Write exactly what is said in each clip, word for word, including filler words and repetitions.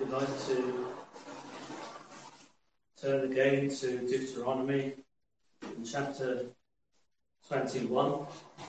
would like to turn again to Deuteronomy in chapter twenty-one.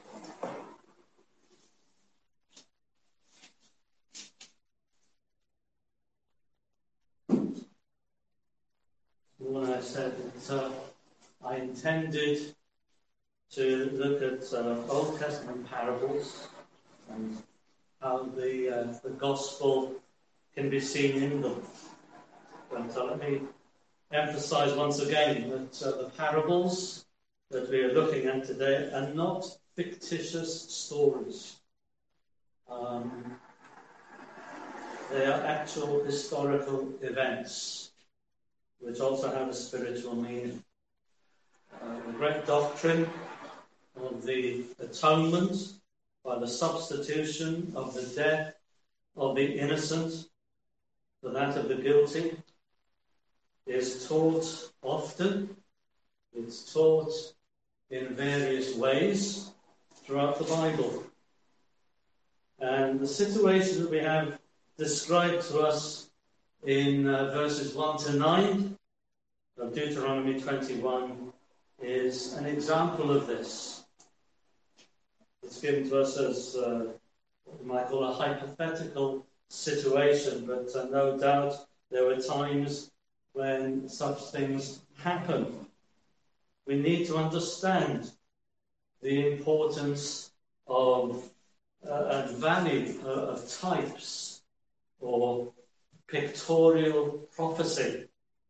When I said that uh, I intended to look at uh, Old Testament parables and how the uh, the gospel can be seen in them. But uh, let me emphasize once again that uh, the parables that we are looking at today are not fictitious stories. Um, they are actual historical events which also have a spiritual meaning. Uh, the great doctrine of the atonement by the substitution of the death of the innocent for that of the guilty is taught often. It's taught in various ways throughout the Bible. And the situation that we have described to us in uh, verses one to nine of Deuteronomy twenty-one is an example of this. It's given to us as uh, what we might call a hypothetical situation, but uh, no doubt there were times when such things happen. We need to understand the importance of uh, and value uh, of types or pictorial prophecy.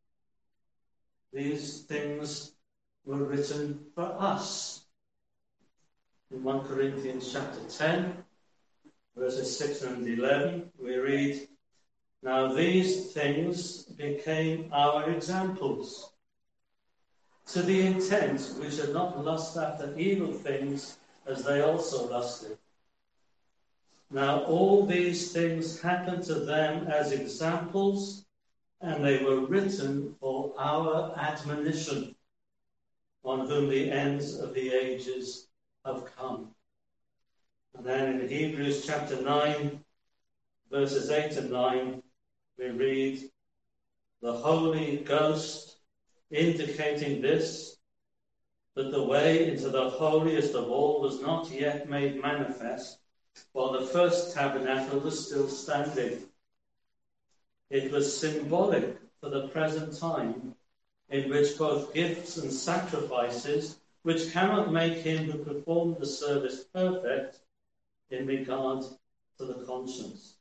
These things were written for us. In First Corinthians chapter ten, verses six and eleven, we read, "Now these things became our examples, to the intent we should not lust after evil things as they also lusted. Now all these things happened to them as examples, and they were written for our admonition, on whom the ends of the ages have come." And then in Hebrews chapter nine, verses eight and nine, we read, "The Holy Ghost indicating this, that the way into the holiest of all was not yet made manifest, while the first tabernacle was still standing. It was symbolic for the present time, in which both gifts and sacrifices, which cannot make him who performed the service perfect in regard to the conscience."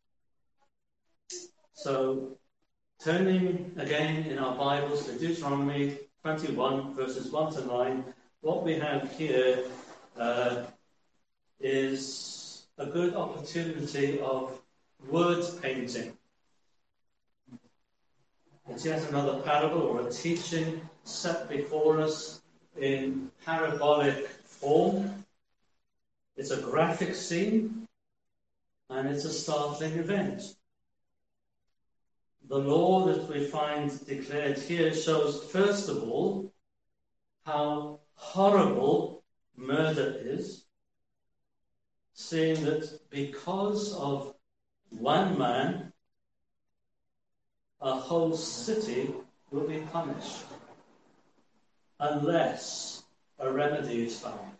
So, turning again in our Bibles to Deuteronomy twenty-one, verses one to nine, what we have here uh, is a good opportunity of word painting. It's yet another parable or a teaching set before us in parabolic form. It's a graphic scene, and it's a startling event. The law that we find declared here shows, first of all, how horrible murder is, seeing that because of one man, a whole city will be punished unless a remedy is found.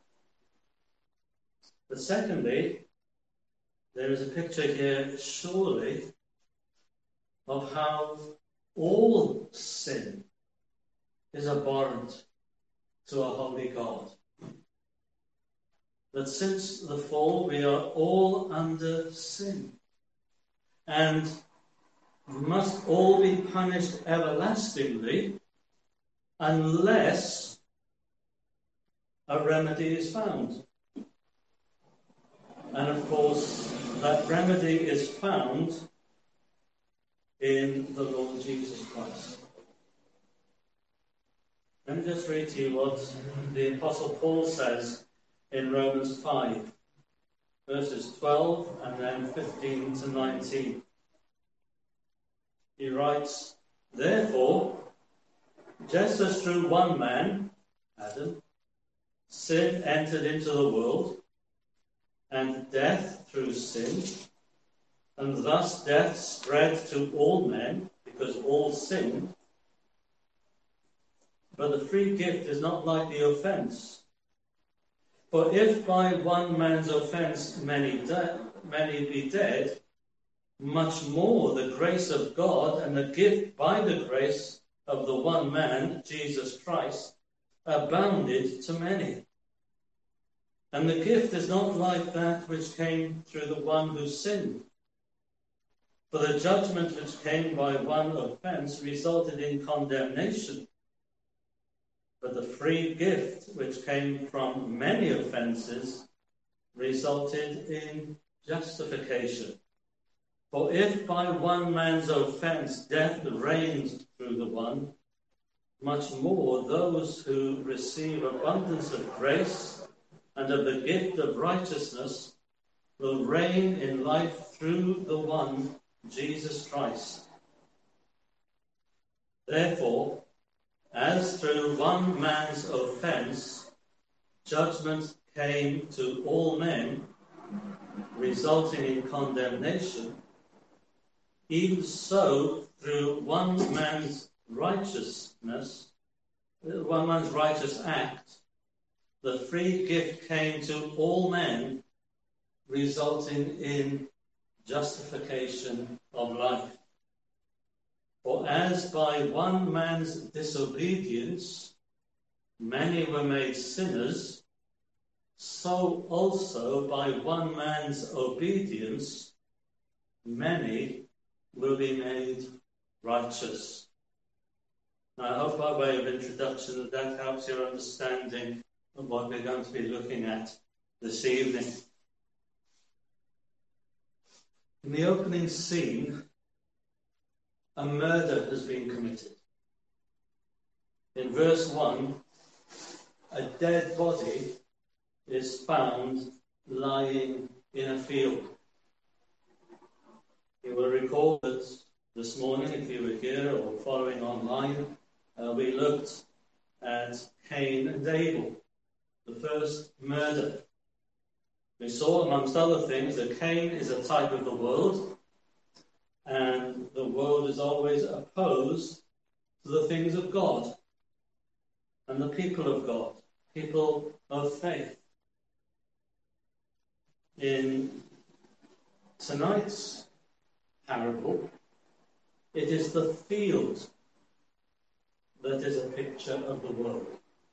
But secondly, there is a picture here, surely, of how all sin is abhorrent to a holy God. That since the fall, we are all under sin, and must all be punished everlastingly unless a remedy is found. And of course, that remedy is found in the Lord Jesus Christ. Let me just read to you what the Apostle Paul says in Romans five, verses twelve and then fifteen to nineteen. He writes, "Therefore, just as through one man, Adam, sin entered into the world, and death through sin, and thus death spread to all men, because all sinned. But the free gift is not like the offence. For if by one man's offence many, de- many be dead, much more the grace of God and the gift by the grace of the one man, Jesus Christ, abounded to many. And the gift is not like that which came through the one who sinned. For the judgment which came by one offence resulted in condemnation. But the free gift which came from many offences resulted in justification. For if by one man's offence death reigned through the one, much more those who receive abundance of grace and of the gift of righteousness will reign in life through the one, Jesus Christ. Therefore, as through one man's offence judgment came to all men, resulting in condemnation, even so through one man's righteousness, one man's righteous act, the free gift came to all men, resulting in justification of life. For as by one man's disobedience many were made sinners, so also by one man's obedience many will be made righteous. Now, I hope by way of introduction that that helps your understanding of what we're going to be looking at this evening. In the opening scene, a murder has been committed. In verse one, a dead body is found lying in a field. You will recall that this morning, if you were here or following online, uh, we looked at Cain and Abel, the first murder. We saw, amongst other things, that Cain is a type of the world, and the world is always opposed to the things of God and the people of God, people of faith. In tonight's parable, it is the field that is a picture of the world.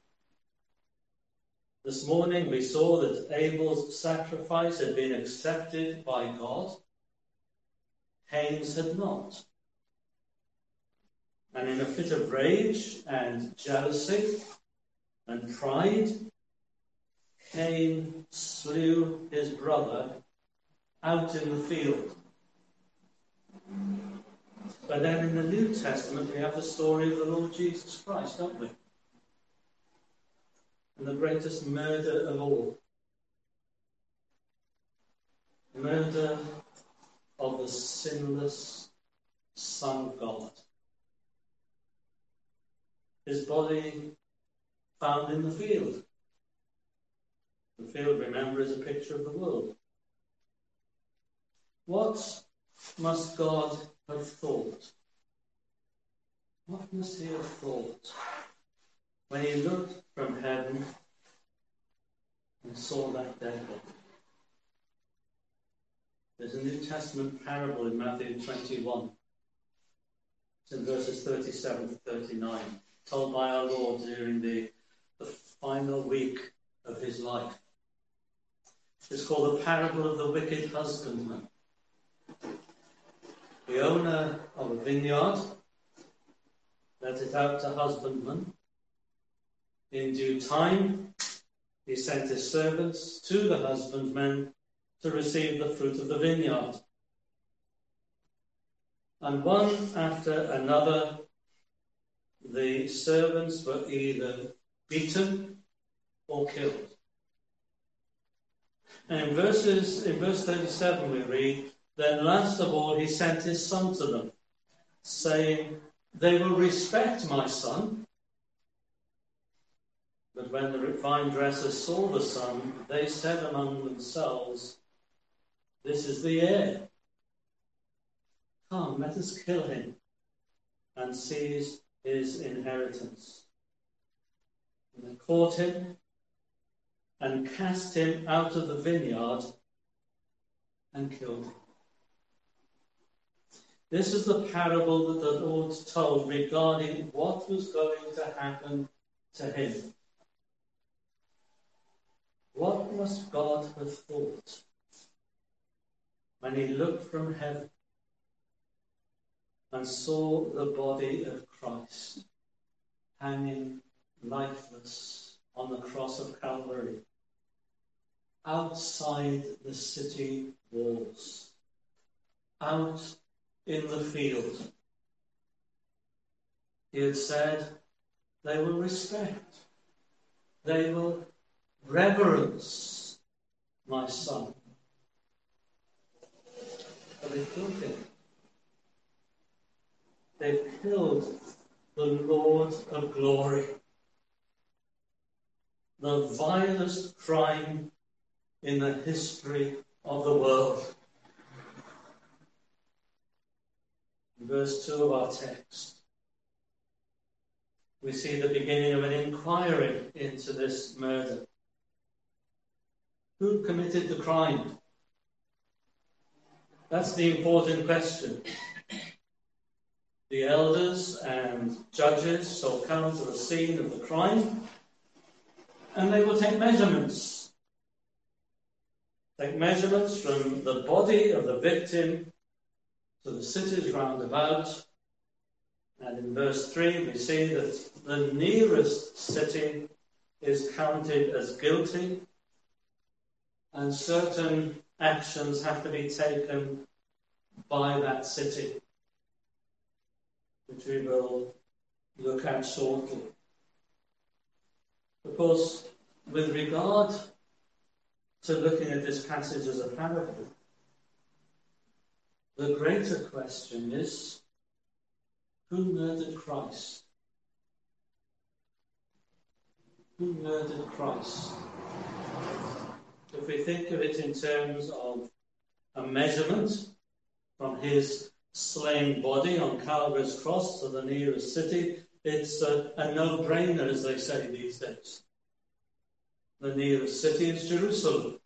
This morning we saw that Abel's sacrifice had been accepted by God. Cain's had not. And in a fit of rage and jealousy and pride, Cain slew his brother out in the field. But then in the New Testament we have the story of the Lord Jesus Christ, don't we? And the greatest murder of all. Murder of the sinless Son of God. His body found in the field. The field, remember, is a picture of the world. What must God have thought? What must he have thought when he looked from heaven and saw that dead body? There's a New Testament parable in Matthew twenty-one. It's in verses thirty-seven to thirty-nine, told by our Lord during the, the final week of his life. It's called the parable of the wicked husbandman. The owner of a vineyard let it out to husbandmen. In due time, he sent his servants to the husbandmen to receive the fruit of the vineyard. And one after another, the servants were either beaten or killed. And in verses in verse thirty-seven we read, then last of all he sent his son to them, saying, they will respect my son. But when the vine dressers saw the son, they said among themselves, this is the heir. Come, let us kill him and seize his inheritance. And they caught him and cast him out of the vineyard and killed him. This is the parable that the Lord told regarding what was going to happen to him. What must God have thought when he looked from heaven and saw the body of Christ hanging lifeless on the cross of Calvary outside the city walls, out in the field? He had said they will respect, they will reverence my son. But they killed him. They killed the Lord of glory. The vilest crime in the history of the world. In verse two of our text, we see the beginning of an inquiry into this murder. Who committed the crime? That's the important question. The elders and judges shall come to the scene of the crime, and they will take measurements. Take measurements from the body of the victim to the cities round about. And in verse three, we see that the nearest city is counted as guilty, and certain actions have to be taken by that city, which we will look at shortly. Of course, with regard to looking at this passage as a parable, the greater question is, who murdered Christ? Who murdered Christ? If we think of it in terms of a measurement from his slain body on Calvary's cross to the nearest city, it's a, a no-brainer, as they say these days. The nearest city is Jerusalem.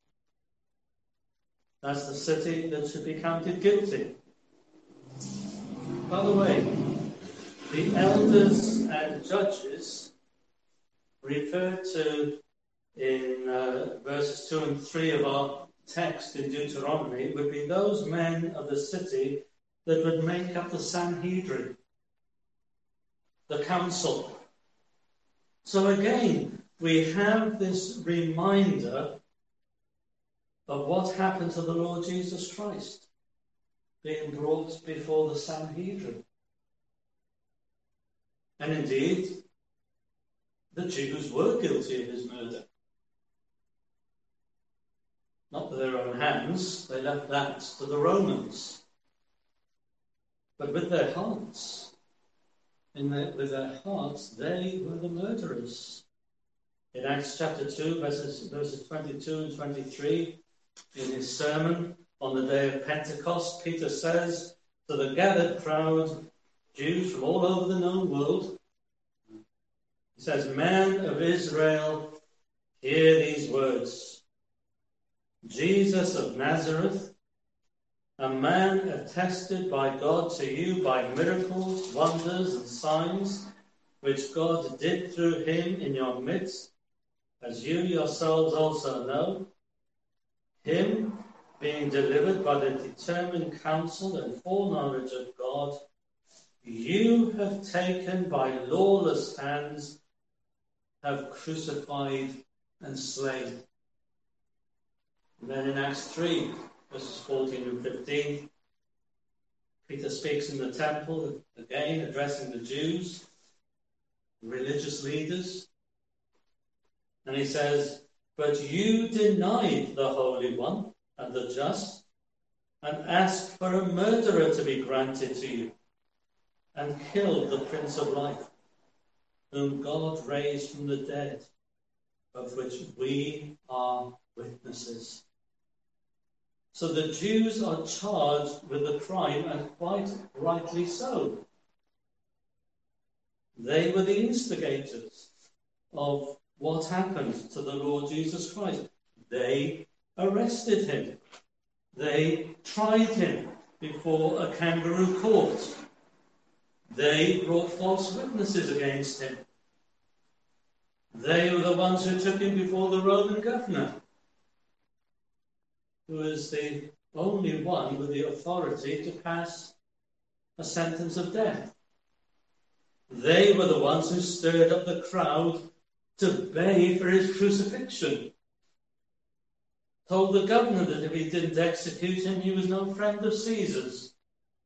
That's the city that should be counted guilty. By the way, the elders and judges referred to in uh, verses two and three of our text in Deuteronomy would be those men of the city that would make up the Sanhedrin, the council. So again, we have this reminder of what happened to the Lord Jesus Christ, being brought before the Sanhedrin. And indeed, the Jews were guilty of his murder. Not with their own hands, they left that to the Romans. But with their hearts, in their, with their hearts, they were the murderers. In Acts chapter two, verses, verses twenty-two and twenty-three, in his sermon on the day of Pentecost, Peter says to the gathered crowd, Jews from all over the known world, he says, "Men of Israel, hear these words. Jesus of Nazareth, a man attested by God to you by miracles, wonders, and signs, which God did through him in your midst, as you yourselves also know, him being delivered by the determined counsel and foreknowledge of God, you have taken by lawless hands, have crucified and slain." And then in Acts three, verses fourteen and fifteen, Peter speaks in the temple, again addressing the Jews, religious leaders, and he says, "But you denied the Holy One and the just, and asked for a murderer to be granted to you, and killed the Prince of Life, whom God raised from the dead, of which we are witnesses." So the Jews are charged with the crime, and quite rightly so. They were the instigators of what happened to the Lord Jesus Christ. They arrested him. They tried him before a kangaroo court. They brought false witnesses against him. They were the ones who took him before the Roman governor, who is the only one with the authority to pass a sentence of death. They were the ones who stirred up the crowd to bay for his crucifixion. Told the governor that if he didn't execute him, he was no friend of Caesar's.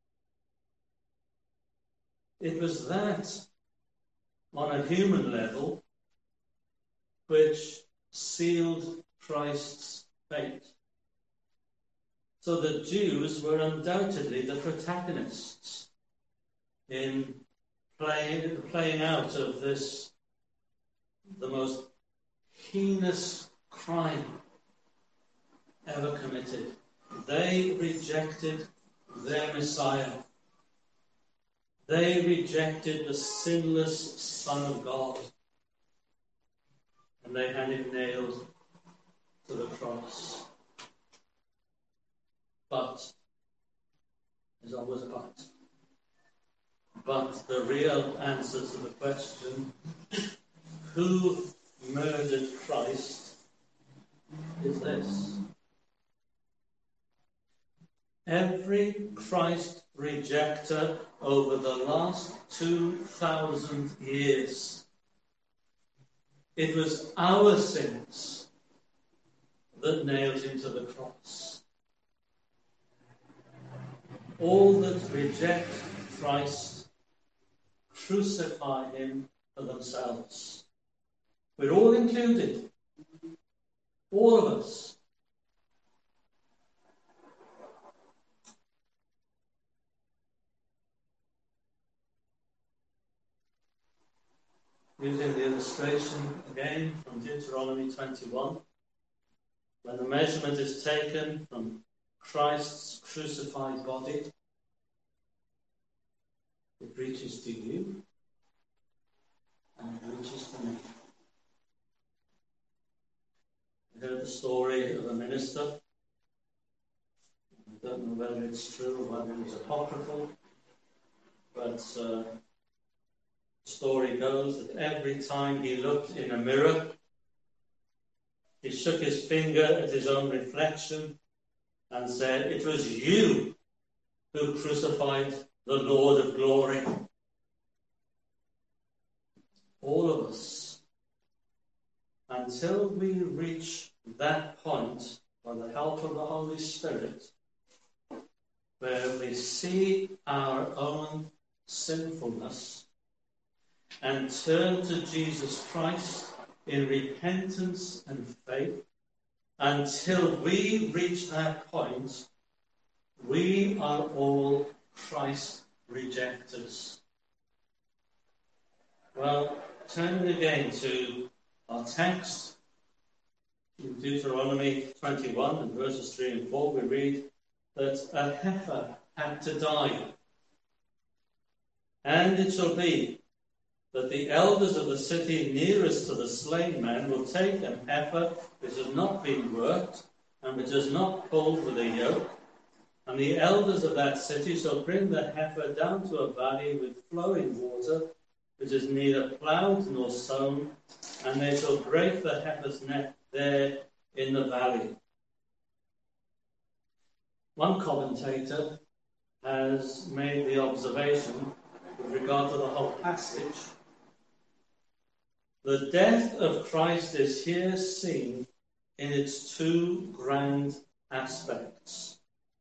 It was that, on a human level, which sealed Christ's fate. So the Jews were undoubtedly the protagonists in playing, playing out of this, the most heinous crime ever committed. They rejected their Messiah. They rejected the sinless Son of God. And they had him nailed to the cross. But, there's always a but, but the real answer to the question, who murdered Christ, is this. Every Christ rejecter over the last two thousand years, it was our sins that nailed him to the cross. All that reject Christ crucify him for themselves. We're all included. All of us. Using the illustration again from Deuteronomy twenty-one, when the measurement is taken from Christ's crucified body, it reaches to you and it reaches to me. I heard the story of a minister. I don't know whether it's true or whether it's apocryphal, but uh, the story goes that every time he looked in a mirror, he shook his finger at his own reflection and said, "It was you who crucified the Lord of glory." All of us. Until we reach that point, by the help of the Holy Spirit, where we see our own sinfulness and turn to Jesus Christ in repentance and faith, until we reach that point, we are all Christ rejectors. Well, turning again to our text, in Deuteronomy twenty-one and verses three and four, we read that a heifer had to die. And it shall be that the elders of the city nearest to the slain man will take an heifer which has not been worked and which has not pulled with a yoke, and the elders of that city shall bring the heifer down to a valley with flowing water, which is neither ploughed nor sown, and they shall break the heifer's neck there in the valley. One commentator has made the observation with regard to the whole passage. The death of Christ is here seen in its two grand aspects.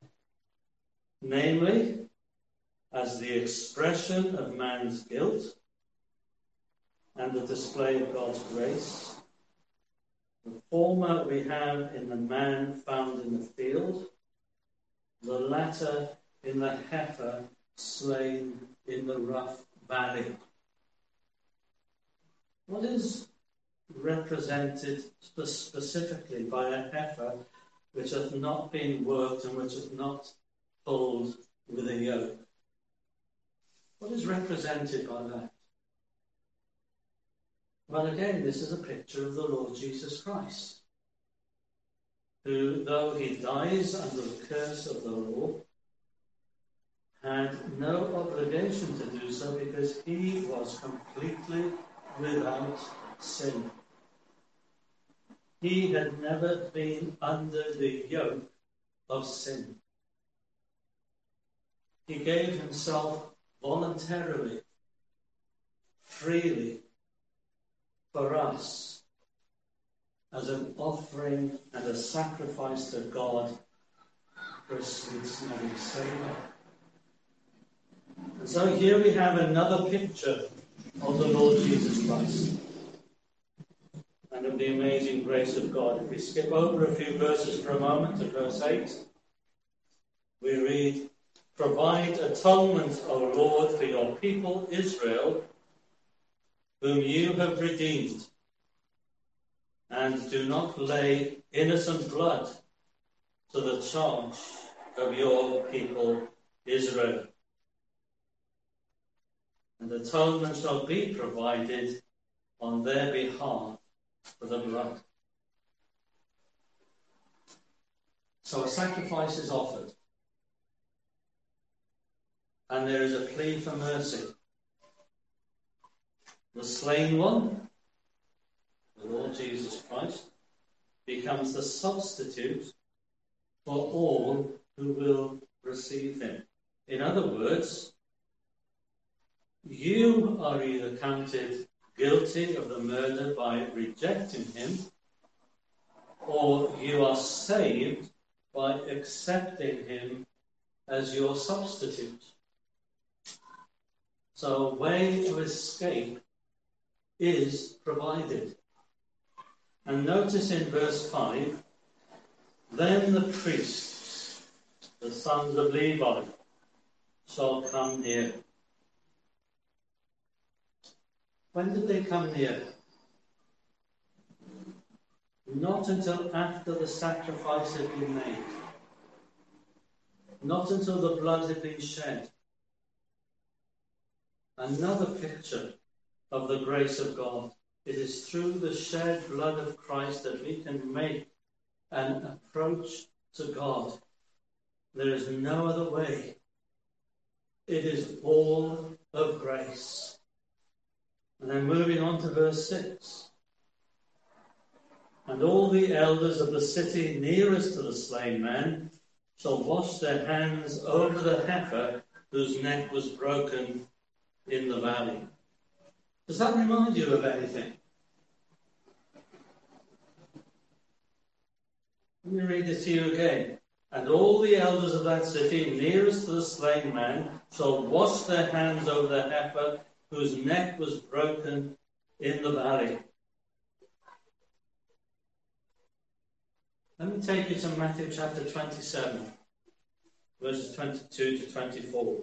Namely, as the expression of man's guilt and the display of God's grace. The former we have in the man found in the field, the latter in the heifer slain in the rough valley. What is represented specifically by a heifer which hath not been worked and which hath not pulled with a yoke. What is represented by that? Well, again, this is a picture of the Lord Jesus Christ, who, though he dies under the curse of the law, had no obligation to do so because he was completely without sin. He had never been under the yoke of sin. He gave himself voluntarily, freely, for us, as an offering and a sacrifice to God for a sweet-smelling savour. And so here we have another picture of the Lord Jesus Christ and of the amazing grace of God. If we skip over a few verses for a moment to verse eight, we read, "Provide atonement, O Lord, for your people Israel, whom you have redeemed, and do not lay innocent blood to the charge of your people Israel. And atonement shall be provided on their behalf for the blood." So a sacrifice is offered, and there is a plea for mercy. The slain one, the Lord Jesus Christ, becomes the substitute for all who will receive him. In other words, you are either counted guilty of the murder by rejecting him, or you are saved by accepting him as your substitute. So a way to escape is provided. And notice in verse five, "Then the priests, the sons of Levi, shall come near." When did they come near? Not until after the sacrifice had been made. Not until the blood had been shed. Another picture of the grace of God. It is through the shed blood of Christ that we can make an approach to God. There is no other way. It is all of grace. And then moving on to verse six. "And all the elders of the city nearest to the slain man shall wash their hands over the heifer whose neck was broken in the valley." Does that remind you of anything? Let me read this to you again. "And all the elders of that city nearest to the slain man shall wash their hands over the heifer whose neck was broken in the valley." Let me take you to Matthew chapter twenty-seven, verses twenty-two to twenty-four.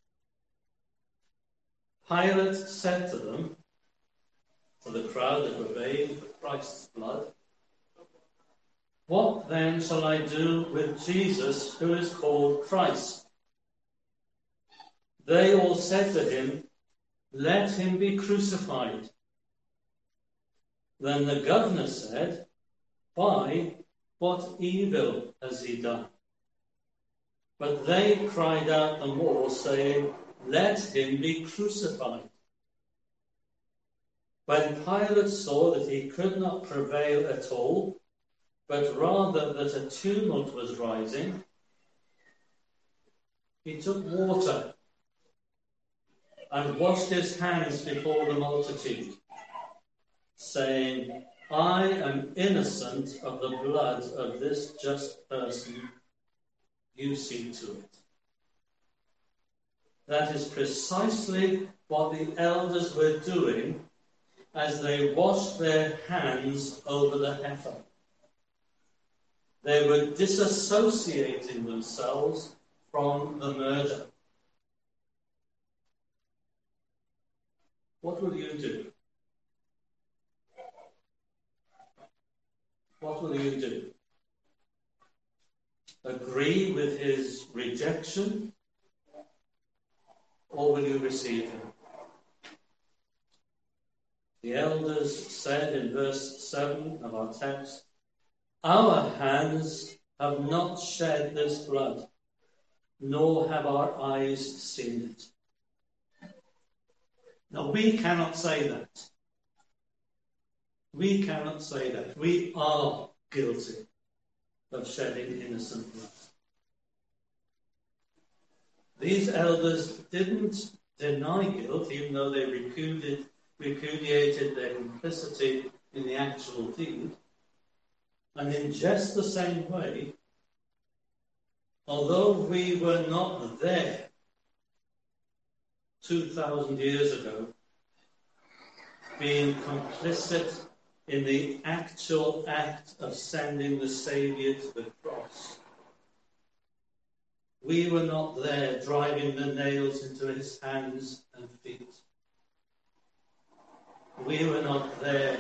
"Pilate said to them," to the crowd that were bathed with Christ's blood, "What then shall I do with Jesus who is called Christ?" They all said to him, "Let him be crucified." Then the governor said, "Why, what evil has he done?" But they cried out the more, saying, "Let him be crucified." When Pilate saw that he could not prevail at all, but rather that a tumult was rising, he took water and washed his hands before the multitude, saying, "I am innocent of the blood of this just person. You see to it." That is precisely what the elders were doing as they washed their hands over the heifer. They were disassociating themselves from the murder. What will you do? What will you do? agree with his rejection, or will you receive him? The elders said in verse seven of our text, "Our hands have not shed this blood, nor have our eyes seen it." Now, we cannot say that. We cannot say that. We are guilty of shedding innocent blood. These elders didn't deny guilt, even though they repudiated, repudiated their complicity in the actual deed. And in just the same way, although we were not there two thousand years ago, being complicit in the actual act of sending the Saviour to the cross, we were not there driving the nails into his hands and feet. We were not there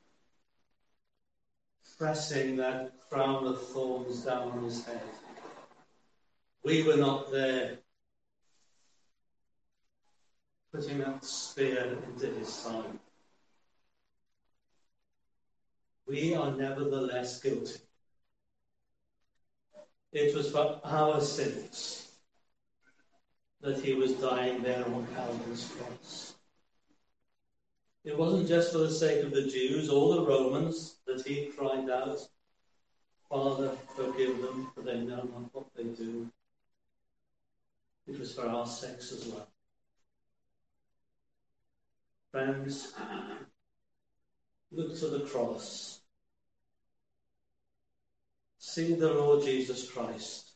pressing that crown of thorns down on his head. We were not there putting that spear into his side. We are nevertheless guilty. It was for our sins that he was dying there on Calvary's cross. It wasn't just for the sake of the Jews or the Romans that he cried out, "Father, forgive them, for they know not what they do." It was for our sakes as well. Friends, look to the cross. See the Lord Jesus Christ,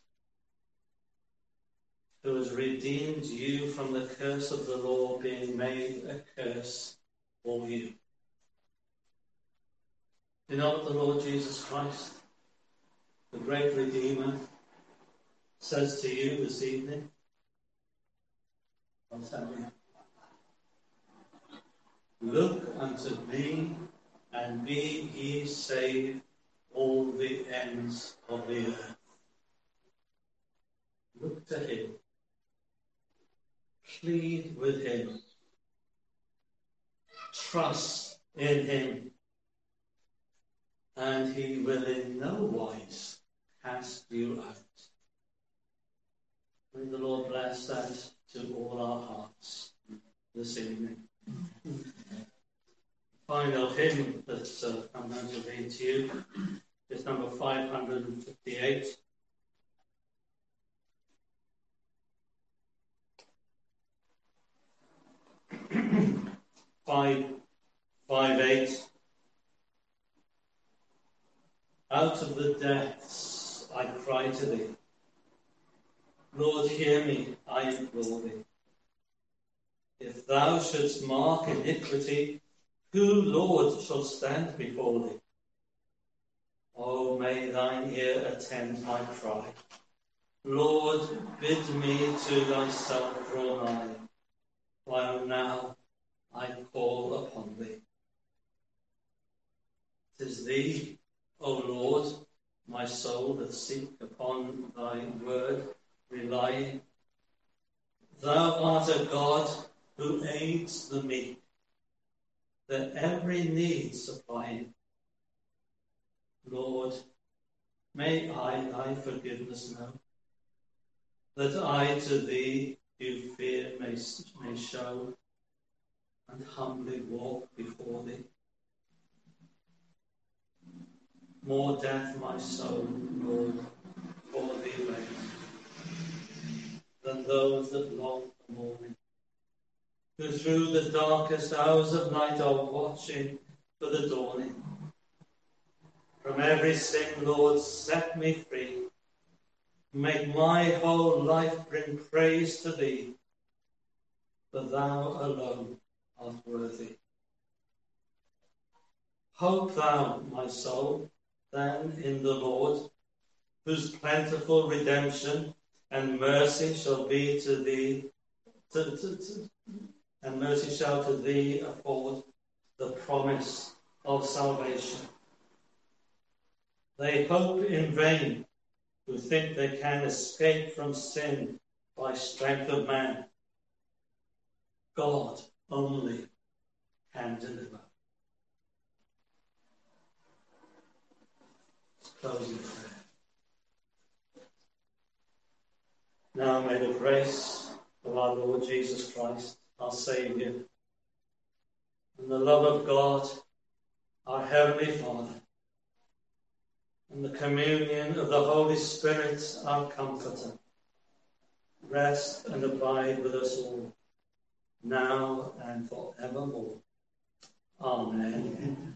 who has redeemed you from the curse of the law, being made a curse for you. You know what the Lord Jesus Christ, the great Redeemer, says to you this evening? I'll tell you. Look unto me, and be ye saved, all the ends of the earth. Look to him. Plead with him. Trust in him. And he will in no wise cast you out. May the Lord bless that to all our hearts this evening. Final hymn that uh, I'm going to read to you is number five hundred fifty-eight. Five, five, eight. Out of the depths I cry to thee. Lord, hear me, I implore thee. If thou shouldst mark iniquity, who, Lord, shall stand before thee? Oh, may thine ear attend my cry. Lord, bid me to thyself draw nigh, while now I call upon thee. 'Tis thee, O Lord, my soul that seek upon thy word relying. Thou art a God who aids the meek, that every need supplying. Lord, may I thy forgiveness know, that I to thee due fear may, may show, and humbly walk before thee. More death my soul, Lord, for thee reign, than those that long for morning, who through the darkest hours of night are watching for the dawning. From every sin, Lord, set me free. Make my whole life bring praise to thee, for thou alone art worthy. Hope thou, my soul, then in the Lord, whose plentiful redemption and mercy shall be to thee, to, to, to, and mercy shall to thee afford the promise of salvation. They hope in vain who think they can escape from sin by strength of man. God only can deliver. Closing prayer. Now may the grace of our Lord Jesus Christ, our Saviour, and the love of God, our Heavenly Father, and the communion of the Holy Spirit, our Comforter, rest and abide with us all, now and forevermore. Amen.